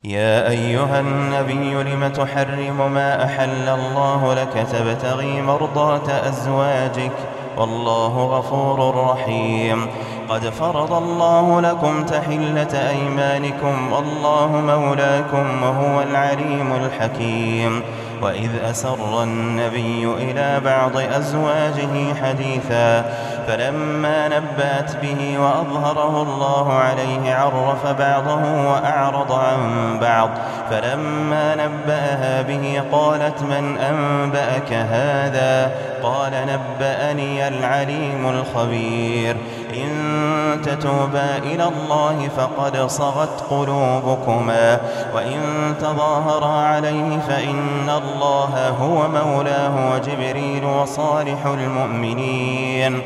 يا أيها النبي لم تحرم ما أحل الله لك تبتغي مرضات أزواجك والله غفور رحيم. قد فرض الله لكم تحلة أيمانكم والله مولاكم وهو العليم الحكيم. وإذ أسر النبي إلى بعض أزواجه حديثا فلما نبأت به وأظهره الله عليه عرف بعضه وأعرض عن بعض فلما نبأها به قالت من أنبأك هذا قال نبأني العليم الخبير. إن تتوبا إلى الله فقد صغت قلوبكما وإن تظاهرا عليه فإن الله هو مولاه وجبريل وصالح المؤمنين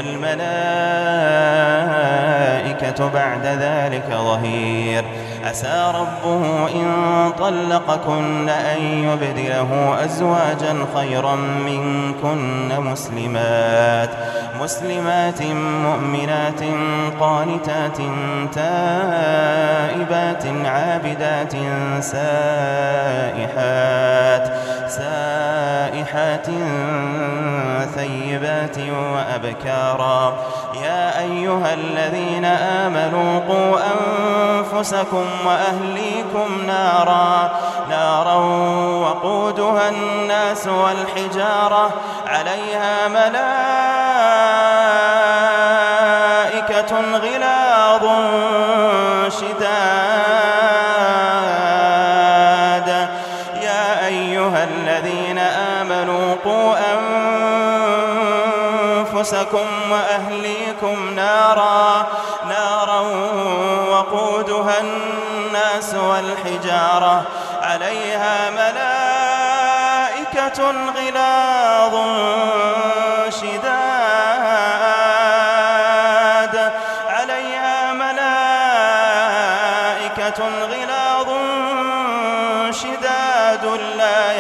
والملائكة بعد ذلك ظهير. عسى ربه إن طلقكن أن يبدله أزواجا خيرا منكن مسلمات مؤمنات قانتات تائبات عابدات سائحات ثيبات وأبكارا. يا أيها الذين آمنوا قوا أنفسكم وأهليكم نارا وقودها الناس والحجارة عليها ملائكة غلاظ شداد. يا أيها الذين آمنوا قوا أنفسكم وأهليكم نارا وقودها الناس والحجارة عليها ملائكة غلاظ شداد لا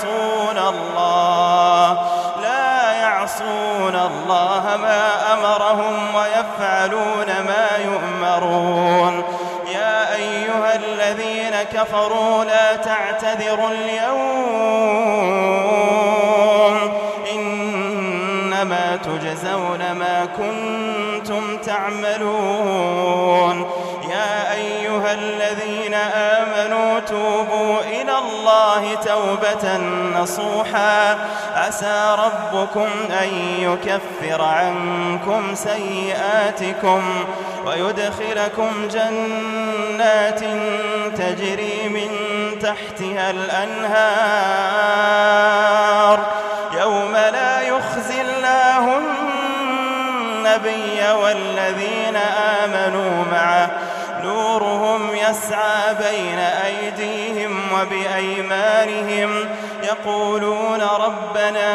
يعصون الله ما أمرهم ويفعلون ما يؤمرون. يا أيها الذين كفروا لا تعتذروا اليوم إنما تجزون ما كنتم تعملون. يا أيها الذين آمنوا توبوا إلى الله توبة نصوحا عسى ربكم أن يكفر عنكم سيئاتكم ويدخلكم جنات تجري من تحتها الأنهار يوم لا يخزي الله النبي والذين آمنوا معه نورهم يسعى بين أيديهم وبأيمانهم يقولون ربنا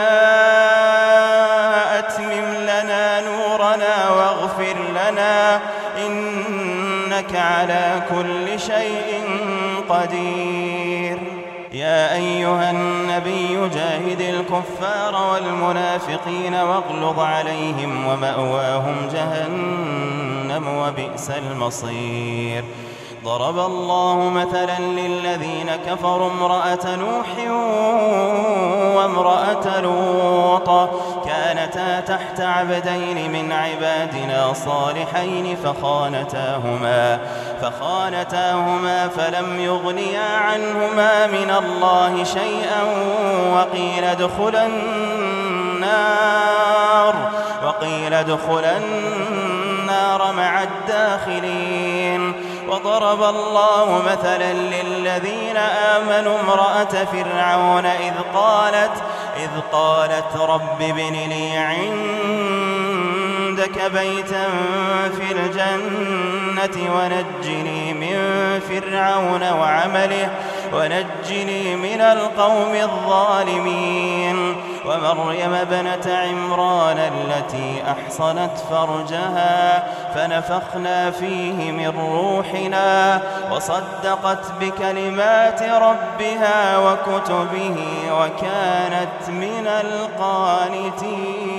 أتمم لنا نورنا واغفر لنا إنك على كل شيء قدير. يا أيها النبي جاهد الكفار والمنافقين واغلظ عليهم ومأواهم جهنم وبئس المصير. ضرب الله مثلا للذين كفروا امرأة نوح وامرأة لوط كانتا تحت عبدين من عبادنا صالحين فخانتاهما فلم يغنيا عنهما من الله شيئا وقيل ادخلا النار مع الداخلين. وضرب الله مثلا للذين آمنوا امرأة فرعون إذ قالت رب ابن لي عندك بيتا في الجنة ونجني من فرعون وعمله ونجني من القوم الظالمين. ومريم ابنة عمران التي أحصنت فرجها فنفخنا فيه من روحنا وصدقت بكلمات ربها وكتبه وكانت من القانتين.